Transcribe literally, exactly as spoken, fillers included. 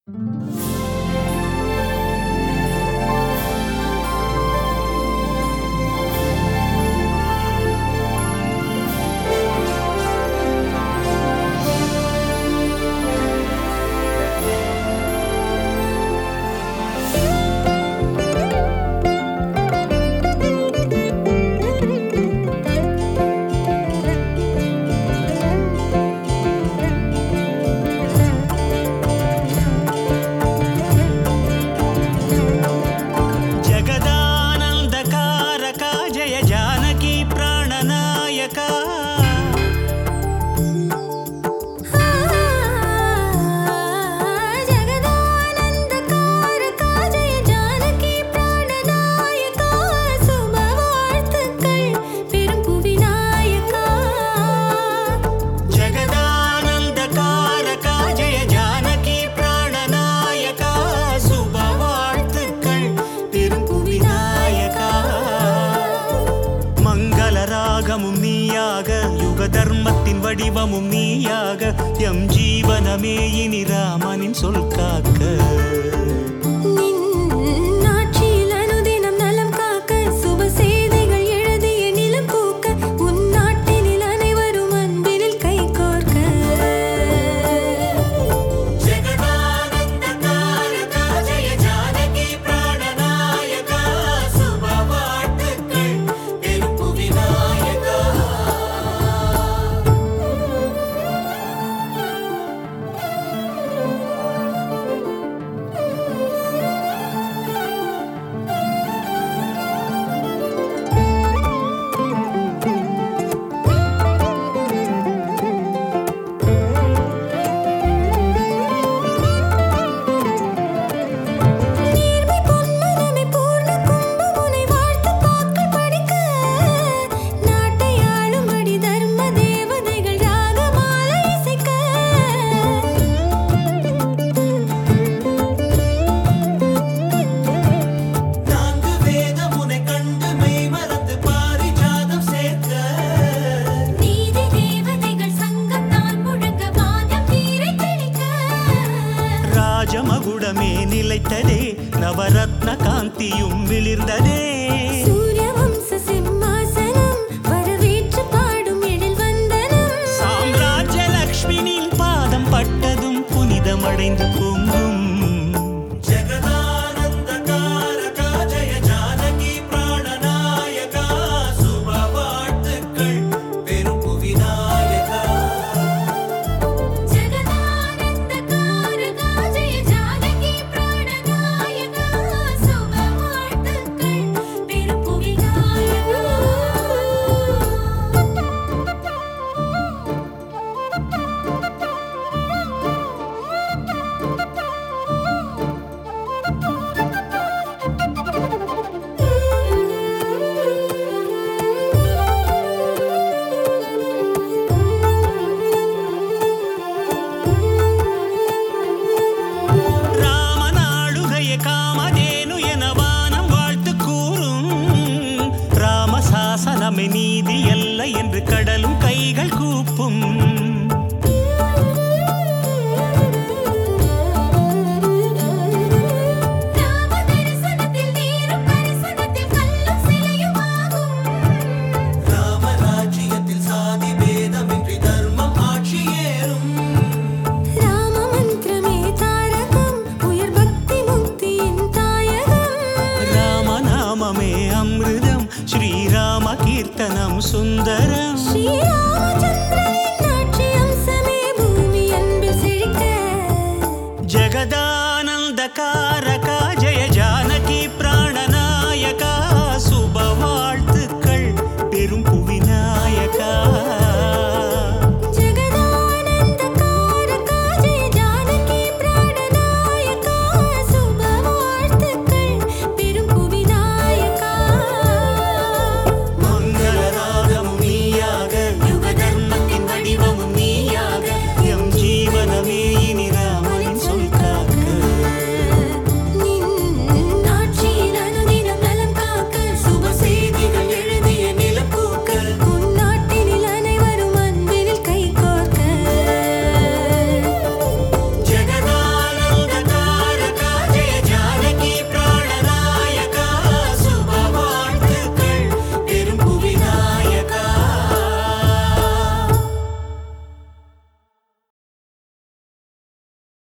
தர்மத்தின் வடிவமும் நீயாக எம் ஜீவனமே இனி ராமனின் சொல் காக்க ராஜமகுடமே நிலைத்ததே நவரத்ன காந்தியும் விளிர்ந்ததே சூரியவம்ச சிம்மாசனம் வரவேற்று பாடும் எழில் வந்தனம் சாம்ராஜ்ய லக்ஷ்மியின் பாதம் பட்டதும் புனிதமடைந்து பொங்கும் சாசனமே நீதி அல்ல என்று கடலும் கைகள் கூப்பும் ராமராஜ்யத்தில் சாதி பேதமின்றி தர்மம் ஆட்சியேறும் ராம மந்திரமே தாரகம் உயர் பக்தி முக்தியின் தாயகம் ராமநாமமே அமிர்தம் ஸ்ரீராம கீர்த்தனம் சுந்தரம் ஸ்ரீராமச்சந்திரனின் ஆட்சி அம்சமே பூமி அன்பில் செழிக்க ஜெகதானந்தகார